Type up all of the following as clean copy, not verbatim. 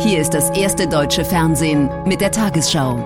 Hier ist das erste deutsche Fernsehen mit der Tagesschau.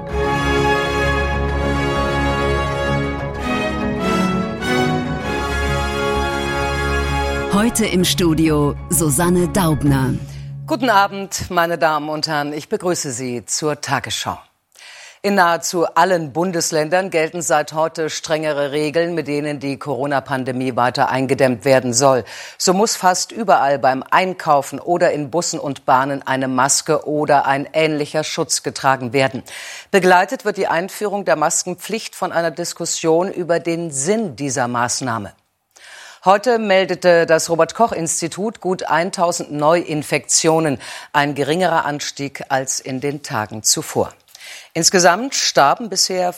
Heute im Studio Susanne Daubner. Guten Abend, meine Damen und Herren. Ich begrüße Sie zur Tagesschau. In nahezu allen Bundesländern gelten seit heute strengere Regeln, mit denen die Corona-Pandemie weiter eingedämmt werden soll. So muss fast überall beim Einkaufen oder in Bussen und Bahnen eine Maske oder ein ähnlicher Schutz getragen werden. Begleitet wird die Einführung der Maskenpflicht von einer Diskussion über den Sinn dieser Maßnahme. Heute meldete das Robert-Koch-Institut gut 1000 Neuinfektionen, ein geringerer Anstieg als in den Tagen zuvor. Insgesamt starben bisher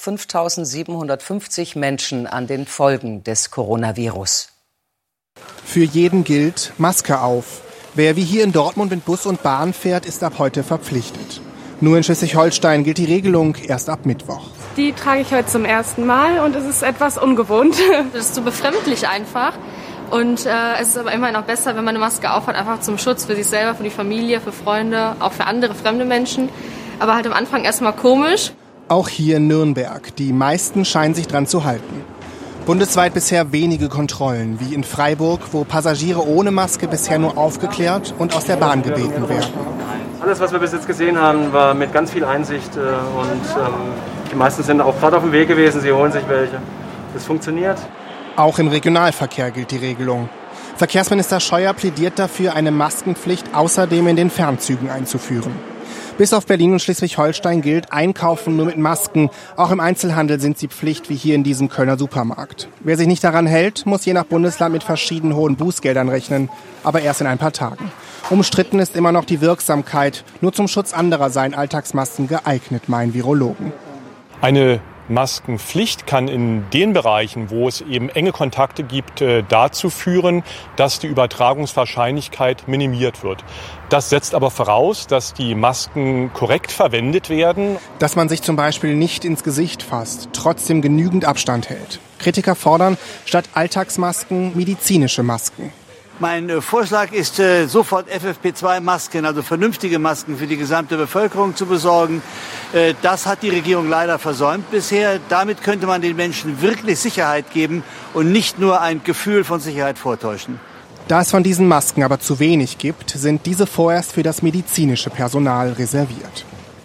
5.750 Menschen an den Folgen des Coronavirus. Für jeden gilt Maske auf. Wer wie hier in Dortmund mit Bus und Bahn fährt, ist ab heute verpflichtet. Nur in Schleswig-Holstein gilt die Regelung erst ab Mittwoch. Die trage ich heute zum ersten Mal und es ist etwas ungewohnt. Das ist so befremdlich einfach. Und es ist aber immerhin auch besser, wenn man eine Maske aufhat, einfach zum Schutz für sich selber, für die Familie, für Freunde, auch für andere fremde Menschen. Aber halt am Anfang erstmal komisch. Auch hier in Nürnberg. Die meisten scheinen sich dran zu halten. Bundesweit bisher wenige Kontrollen, wie in Freiburg, wo Passagiere ohne Maske bisher nur aufgeklärt und aus der Bahn gebeten werden. Alles, was wir bis jetzt gesehen haben, war mit ganz viel Einsicht und die meisten sind auch gerade auf dem Weg gewesen, sie holen sich welche. Das funktioniert. Auch im Regionalverkehr gilt die Regelung. Verkehrsminister Scheuer plädiert dafür, eine Maskenpflicht außerdem in den Fernzügen einzuführen. Bis auf Berlin und Schleswig-Holstein gilt Einkaufen nur mit Masken. Auch im Einzelhandel sind sie Pflicht, wie hier in diesem Kölner Supermarkt. Wer sich nicht daran hält, muss je nach Bundesland mit verschiedenen hohen Bußgeldern rechnen, aber erst in ein paar Tagen. Umstritten ist immer noch die Wirksamkeit. Nur zum Schutz anderer seien Alltagsmasken geeignet, meinen Virologen. Eine Maskenpflicht kann in den Bereichen, wo es eben enge Kontakte gibt, dazu führen, dass die Übertragungswahrscheinlichkeit minimiert wird. Das setzt aber voraus, dass die Masken korrekt verwendet werden. Dass man sich zum Beispiel nicht ins Gesicht fasst, trotzdem genügend Abstand hält. Kritiker fordern statt Alltagsmasken medizinische Masken. Mein Vorschlag ist, sofort FFP2-Masken, also vernünftige Masken für die gesamte Bevölkerung zu besorgen. Das hat die Regierung leider versäumt bisher. Damit könnte man den Menschen wirklich Sicherheit geben und nicht nur ein Gefühl von Sicherheit vortäuschen. Da es von diesen Masken aber zu wenig gibt, sind diese vorerst für das medizinische Personal reserviert.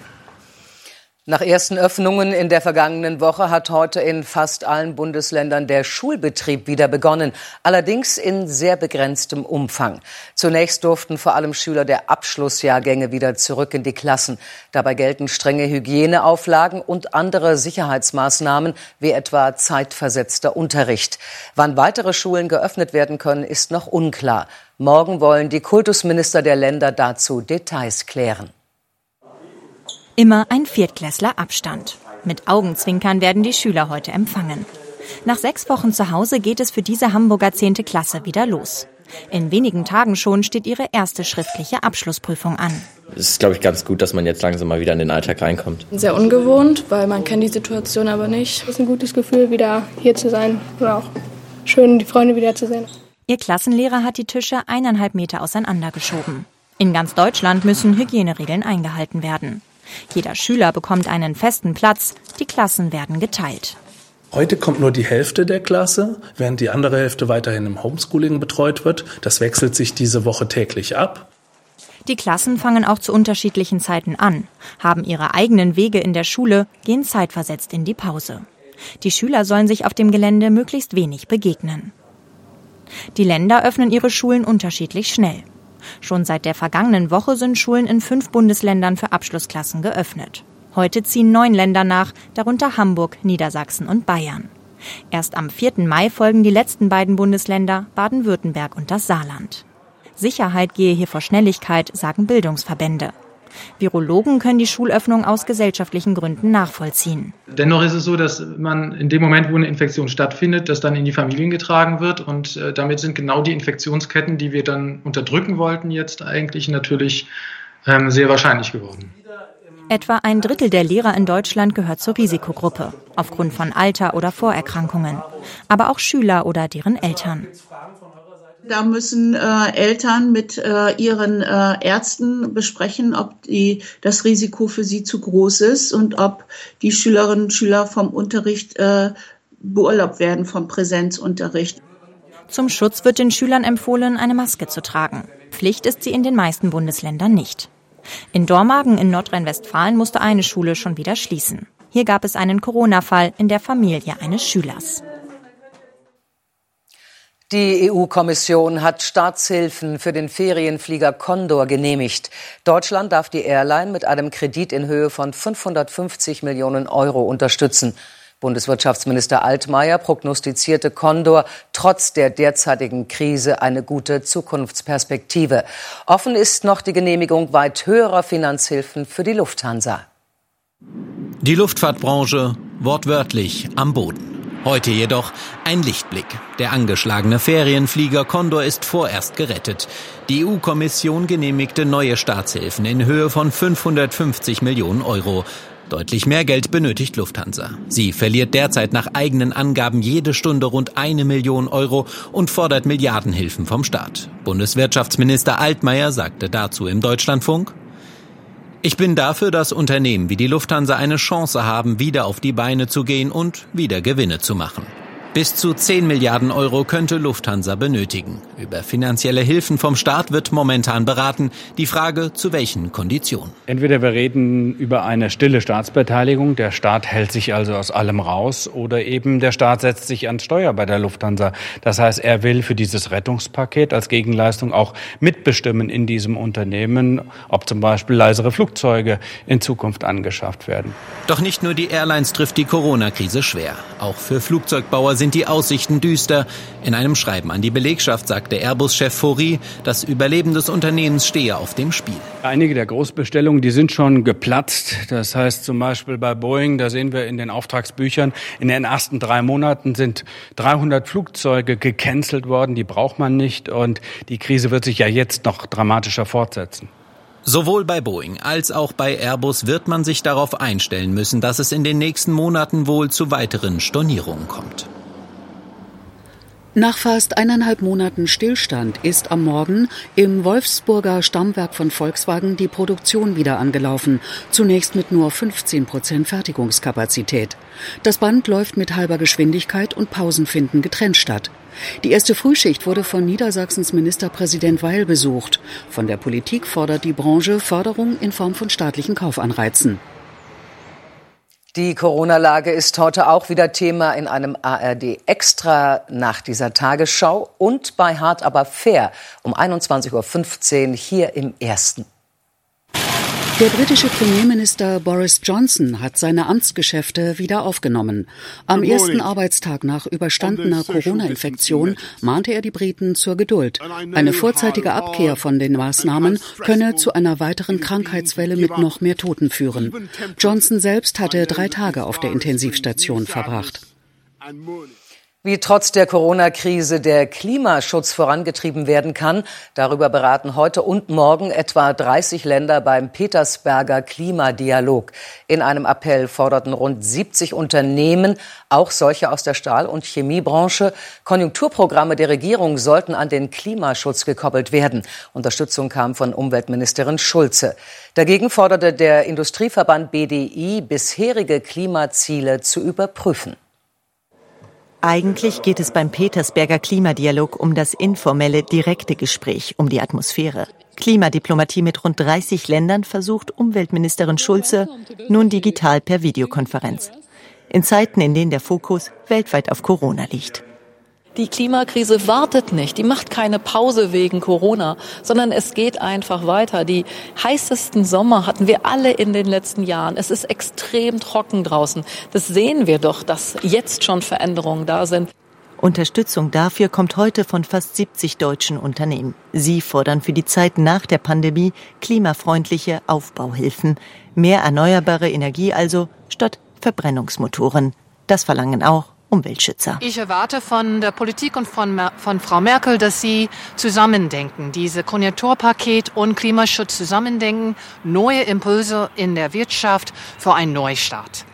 Nach ersten Öffnungen in der vergangenen Woche hat heute in fast allen Bundesländern der Schulbetrieb wieder begonnen, allerdings in sehr begrenztem Umfang. Zunächst durften vor allem Schüler der Abschlussjahrgänge wieder zurück in die Klassen. Dabei gelten strenge Hygieneauflagen und andere Sicherheitsmaßnahmen, wie etwa zeitversetzter Unterricht. Wann weitere Schulen geöffnet werden können, ist noch unklar. Morgen wollen die Kultusminister der Länder dazu Details klären. Immer ein Viertklässler Abstand. Mit Augenzwinkern werden die Schüler heute empfangen. Nach 6 Wochen zu Hause geht es für diese Hamburger 10. Klasse wieder los. In wenigen Tagen schon steht ihre erste schriftliche Abschlussprüfung an. Es ist, glaube ich, ganz gut, dass man jetzt langsam mal wieder in den Alltag reinkommt. Sehr ungewohnt, weil man kennt die Situation aber nicht. Es ist ein gutes Gefühl, wieder hier zu sein und auch schön, die Freunde wiederzusehen. Ihr Klassenlehrer hat die Tische 1,5 Meter auseinandergeschoben. In ganz Deutschland müssen Hygieneregeln eingehalten werden. Jeder Schüler bekommt einen festen Platz, die Klassen werden geteilt. Heute kommt nur die Hälfte der Klasse, während die andere Hälfte weiterhin im Homeschooling betreut wird. Das wechselt sich diese Woche täglich ab. Die Klassen fangen auch zu unterschiedlichen Zeiten an, haben ihre eigenen Wege in der Schule, gehen zeitversetzt in die Pause. Die Schüler sollen sich auf dem Gelände möglichst wenig begegnen. Die Länder öffnen ihre Schulen unterschiedlich schnell. Schon seit der vergangenen Woche sind Schulen in 5 Bundesländern für Abschlussklassen geöffnet. Heute ziehen 9 Länder nach, darunter Hamburg, Niedersachsen und Bayern. Erst am 4. Mai folgen die letzten beiden Bundesländer, Baden-Württemberg und das Saarland. Sicherheit gehe hier vor Schnelligkeit, sagen Bildungsverbände. Virologen können die Schulöffnung aus gesellschaftlichen Gründen nachvollziehen. Dennoch ist es so, dass man in dem Moment, wo eine Infektion stattfindet, das dann in die Familien getragen wird. Und damit sind genau die Infektionsketten, die wir dann unterdrücken wollten, jetzt eigentlich natürlich sehr wahrscheinlich geworden. Etwa 1/3 der Lehrer in Deutschland gehört zur Risikogruppe, aufgrund von Alter oder Vorerkrankungen. Aber auch Schüler oder deren Eltern. Da müssen Eltern mit ihren Ärzten besprechen, ob das Risiko für sie zu groß ist und ob die Schülerinnen und Schüler vom Unterricht beurlaubt werden, vom Präsenzunterricht. Zum Schutz wird den Schülern empfohlen, eine Maske zu tragen. Pflicht ist sie in den meisten Bundesländern nicht. In Dormagen in Nordrhein-Westfalen musste eine Schule schon wieder schließen. Hier gab es einen Corona-Fall in der Familie eines Schülers. Die EU-Kommission hat Staatshilfen für den Ferienflieger Condor genehmigt. Deutschland darf die Airline mit einem Kredit in Höhe von 550 Millionen Euro unterstützen. Bundeswirtschaftsminister Altmaier prognostizierte Condor trotz der derzeitigen Krise eine gute Zukunftsperspektive. Offen ist noch die Genehmigung weit höherer Finanzhilfen für die Lufthansa. Die Luftfahrtbranche wortwörtlich am Boden. Heute jedoch ein Lichtblick. Der angeschlagene Ferienflieger Condor ist vorerst gerettet. Die EU-Kommission genehmigte neue Staatshilfen in Höhe von 550 Millionen Euro. Deutlich mehr Geld benötigt Lufthansa. Sie verliert derzeit nach eigenen Angaben jede Stunde rund 1 Million Euro und fordert Milliardenhilfen vom Staat. Bundeswirtschaftsminister Altmaier sagte dazu im Deutschlandfunk: Ich bin dafür, dass Unternehmen wie die Lufthansa eine Chance haben, wieder auf die Beine zu gehen und wieder Gewinne zu machen. Bis zu 10 Milliarden Euro könnte Lufthansa benötigen. Über finanzielle Hilfen vom Staat wird momentan beraten. Die Frage, zu welchen Konditionen. Entweder wir reden über eine stille Staatsbeteiligung, der Staat hält sich also aus allem raus, oder eben der Staat setzt sich ans Steuer bei der Lufthansa. Das heißt, er will für dieses Rettungspaket als Gegenleistung auch mitbestimmen in diesem Unternehmen, ob zum Beispiel leisere Flugzeuge in Zukunft angeschafft werden. Doch nicht nur die Airlines trifft die Corona-Krise schwer. Auch für Flugzeugbauer sind die Aussichten düster. In einem Schreiben an die Belegschaft sagte Airbus-Chef Faury, das Überleben des Unternehmens stehe auf dem Spiel. Einige der Großbestellungen, die sind schon geplatzt. Das heißt zum Beispiel bei Boeing, da sehen wir in den Auftragsbüchern, in den ersten 3 Monaten sind 300 Flugzeuge gecancelt worden. Die braucht man nicht und die Krise wird sich ja jetzt noch dramatischer fortsetzen. Sowohl bei Boeing als auch bei Airbus wird man sich darauf einstellen müssen, dass es in den nächsten Monaten wohl zu weiteren Stornierungen kommt. Nach fast 1,5 Monaten Stillstand ist am Morgen im Wolfsburger Stammwerk von Volkswagen die Produktion wieder angelaufen, zunächst mit nur 15% Fertigungskapazität. Das Band läuft mit halber Geschwindigkeit und Pausen finden getrennt statt. Die erste Frühschicht wurde von Niedersachsens Ministerpräsident Weil besucht. Von der Politik fordert die Branche Förderung in Form von staatlichen Kaufanreizen. Die Corona-Lage ist heute auch wieder Thema in einem ARD-Extra nach dieser Tagesschau und bei Hart aber fair um 21.15 Uhr hier im Ersten. Der britische Premierminister Boris Johnson hat seine Amtsgeschäfte wieder aufgenommen. Am ersten Arbeitstag nach überstandener Corona-Infektion mahnte er die Briten zur Geduld. Eine vorzeitige Abkehr von den Maßnahmen könne zu einer weiteren Krankheitswelle mit noch mehr Toten führen. Johnson selbst hatte 3 Tage auf der Intensivstation verbracht. Wie trotz der Corona-Krise der Klimaschutz vorangetrieben werden kann, darüber beraten heute und morgen etwa 30 Länder beim Petersberger Klimadialog. In einem Appell forderten rund 70 Unternehmen, auch solche aus der Stahl- und Chemiebranche, Konjunkturprogramme der Regierung sollten an den Klimaschutz gekoppelt werden. Unterstützung kam von Umweltministerin Schulze. Dagegen forderte der Industrieverband BDI, bisherige Klimaziele zu überprüfen. Eigentlich geht es beim Petersberger Klimadialog um das informelle, direkte Gespräch um die Atmosphäre. Klimadiplomatie mit rund 30 Ländern versucht Umweltministerin Schulze nun digital per Videokonferenz. In Zeiten, in denen der Fokus weltweit auf Corona liegt. Die Klimakrise wartet nicht, die macht keine Pause wegen Corona, sondern es geht einfach weiter. Die heißesten Sommer hatten wir alle in den letzten Jahren. Es ist extrem trocken draußen. Das sehen wir doch, dass jetzt schon Veränderungen da sind. Unterstützung dafür kommt heute von fast 70 deutschen Unternehmen. Sie fordern für die Zeit nach der Pandemie klimafreundliche Aufbauhilfen. Mehr erneuerbare Energie also statt Verbrennungsmotoren. Das verlangen auch Umweltschützer. Ich erwarte von der Politik und von Frau Merkel, dass sie zusammendenken, diese Konjunkturpaket und Klimaschutz zusammendenken, neue Impulse in der Wirtschaft für einen Neustart.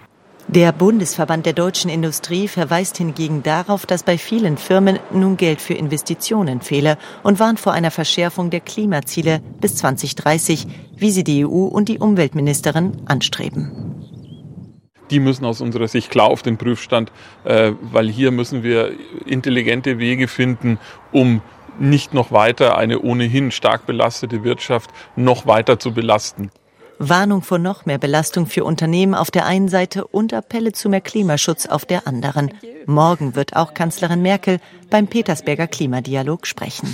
Der Bundesverband der deutschen Industrie verweist hingegen darauf, dass bei vielen Firmen nun Geld für Investitionen fehle und warnt vor einer Verschärfung der Klimaziele bis 2030, wie sie die EU und die Umweltministerin anstreben. Die müssen aus unserer Sicht klar auf den Prüfstand, weil hier müssen wir intelligente Wege finden, um nicht noch weiter eine ohnehin stark belastete Wirtschaft noch weiter zu belasten. Warnung vor noch mehr Belastung für Unternehmen auf der einen Seite und Appelle zu mehr Klimaschutz auf der anderen. Morgen wird auch Kanzlerin Merkel beim Petersberger Klimadialog sprechen.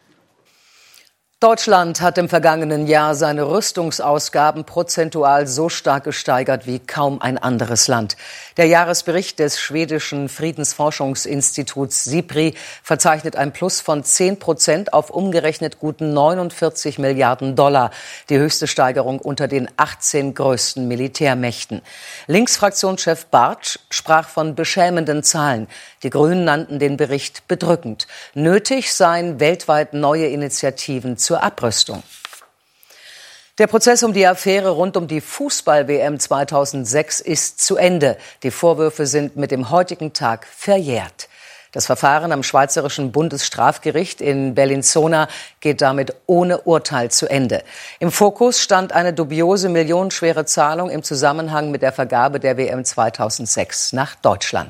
Deutschland hat im vergangenen Jahr seine Rüstungsausgaben prozentual so stark gesteigert wie kaum ein anderes Land. Der Jahresbericht des schwedischen Friedensforschungsinstituts SIPRI verzeichnet ein Plus von 10% auf umgerechnet guten 49 Milliarden $, die höchste Steigerung unter den 18 größten Militärmächten. Linksfraktionschef Bartsch sprach von beschämenden Zahlen. Die Grünen nannten den Bericht bedrückend. Nötig seien weltweit neue Initiativen zur Abrüstung. Der Prozess um die Affäre rund um die Fußball-WM 2006 ist zu Ende. Die Vorwürfe sind mit dem heutigen Tag verjährt. Das Verfahren am Schweizerischen Bundesstrafgericht in Bellinzona geht damit ohne Urteil zu Ende. Im Fokus stand eine dubiose millionenschwere Zahlung im Zusammenhang mit der Vergabe der WM 2006 nach Deutschland.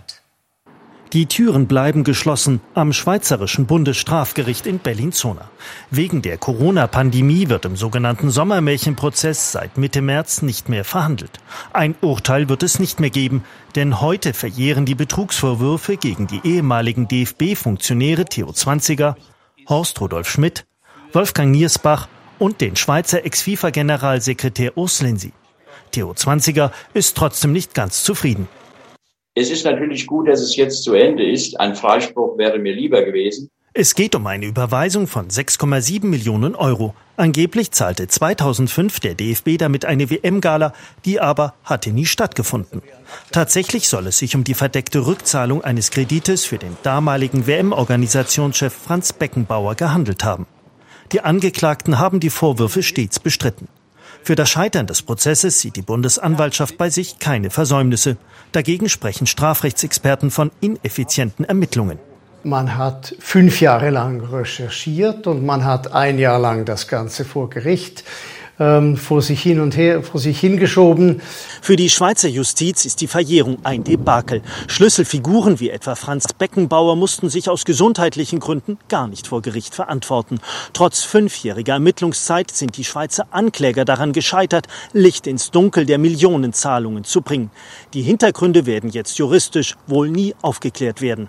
Die Türen bleiben geschlossen am Schweizerischen Bundesstrafgericht in Bellinzona. Wegen der Corona-Pandemie wird im sogenannten Sommermärchenprozess seit Mitte März nicht mehr verhandelt. Ein Urteil wird es nicht mehr geben, denn heute verjähren die Betrugsvorwürfe gegen die ehemaligen DFB-Funktionäre Theo Zwanziger, Horst Rudolf Schmidt, Wolfgang Niersbach und den Schweizer Ex-FIFA-Generalsekretär Urs Linsi. Theo Zwanziger ist trotzdem nicht ganz zufrieden. Es ist natürlich gut, dass es jetzt zu Ende ist. Ein Freispruch wäre mir lieber gewesen. Es geht um eine Überweisung von 6,7 Millionen Euro. Angeblich zahlte 2005 der DFB damit eine WM-Gala, die aber hatte nie stattgefunden. Tatsächlich soll es sich um die verdeckte Rückzahlung eines Kredites für den damaligen WM-Organisationschef Franz Beckenbauer gehandelt haben. Die Angeklagten haben die Vorwürfe stets bestritten. Für das Scheitern des Prozesses sieht die Bundesanwaltschaft bei sich keine Versäumnisse. Dagegen sprechen Strafrechtsexperten von ineffizienten Ermittlungen. Man hat 5 Jahre lang recherchiert und man hat 1 Jahr lang das Ganze vor Gericht vor sich hingeschoben. Für die Schweizer Justiz ist die Verjährung ein Debakel. Schlüsselfiguren wie etwa Franz Beckenbauer mussten sich aus gesundheitlichen Gründen gar nicht vor Gericht verantworten. Trotz 5-jähriger Ermittlungszeit sind die Schweizer Ankläger daran gescheitert, Licht ins Dunkel der Millionenzahlungen zu bringen. Die Hintergründe werden jetzt juristisch wohl nie aufgeklärt werden.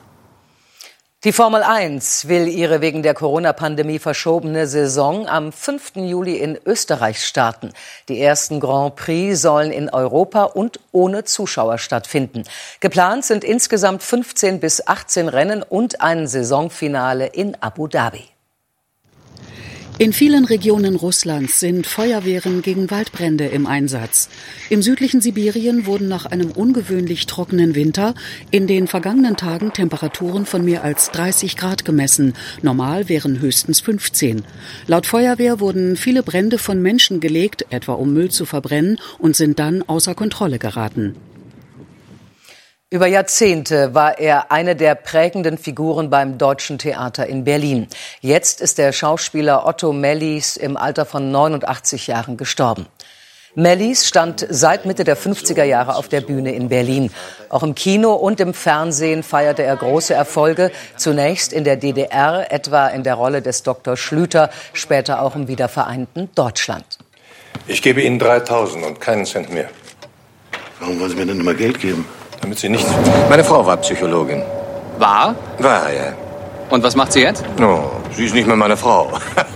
Die Formel 1 will ihre wegen der Corona-Pandemie verschobene Saison am 5. Juli in Österreich starten. Die ersten Grand Prix sollen in Europa und ohne Zuschauer stattfinden. Geplant sind insgesamt 15 bis 18 Rennen und ein Saisonfinale in Abu Dhabi. In vielen Regionen Russlands sind Feuerwehren gegen Waldbrände im Einsatz. Im südlichen Sibirien wurden nach einem ungewöhnlich trockenen Winter in den vergangenen Tagen Temperaturen von mehr als 30 Grad gemessen. Normal wären höchstens 15. Laut Feuerwehr wurden viele Brände von Menschen gelegt, etwa um Müll zu verbrennen, und sind dann außer Kontrolle geraten. Über Jahrzehnte war er eine der prägenden Figuren beim Deutschen Theater in Berlin. Jetzt ist der Schauspieler Otto Mellies im Alter von 89 Jahren gestorben. Mellies stand seit Mitte der 50er Jahre auf der Bühne in Berlin. Auch im Kino und im Fernsehen feierte er große Erfolge. Zunächst in der DDR, etwa in der Rolle des Dr. Schlüter, später auch im wiedervereinten Deutschland. Ich gebe Ihnen 3.000 und keinen Cent mehr. Warum wollen Sie mir denn immer Geld geben? Damit Sie nicht... Meine Frau war Psychologin. War? War, ja. Und was macht sie jetzt? No, sie ist nicht mehr meine Frau.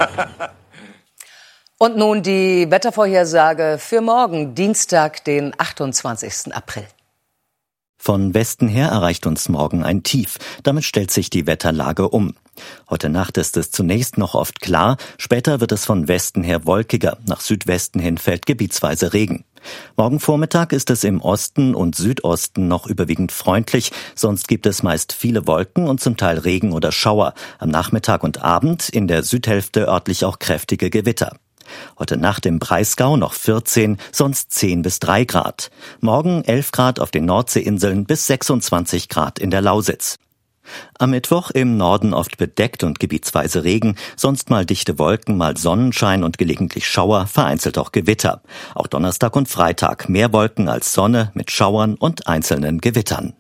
Und nun die Wettervorhersage für morgen, Dienstag, den 28. April. Von Westen her erreicht uns morgen ein Tief. Damit stellt sich die Wetterlage um. Heute Nacht ist es zunächst noch oft klar, später wird es von Westen her wolkiger. Nach Südwesten hin fällt gebietsweise Regen. Morgen Vormittag ist es im Osten und Südosten noch überwiegend freundlich, sonst gibt es meist viele Wolken und zum Teil Regen oder Schauer. Am Nachmittag und Abend in der Südhälfte örtlich auch kräftige Gewitter. Heute Nacht im Breisgau noch 14, sonst 10 bis 3 Grad. Morgen 11 Grad auf den Nordseeinseln bis 26 Grad in der Lausitz. Am Mittwoch im Norden oft bedeckt und gebietsweise Regen, sonst mal dichte Wolken, mal Sonnenschein und gelegentlich Schauer, vereinzelt auch Gewitter. Auch Donnerstag und Freitag mehr Wolken als Sonne mit Schauern und einzelnen Gewittern.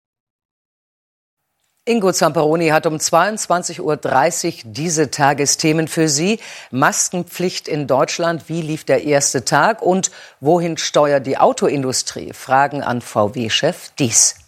Ingo Zamperoni hat um 22:30 Uhr diese Tagesthemen für Sie. Maskenpflicht in Deutschland, wie lief der erste Tag und wohin steuert die Autoindustrie? Fragen an VW-Chef Diess.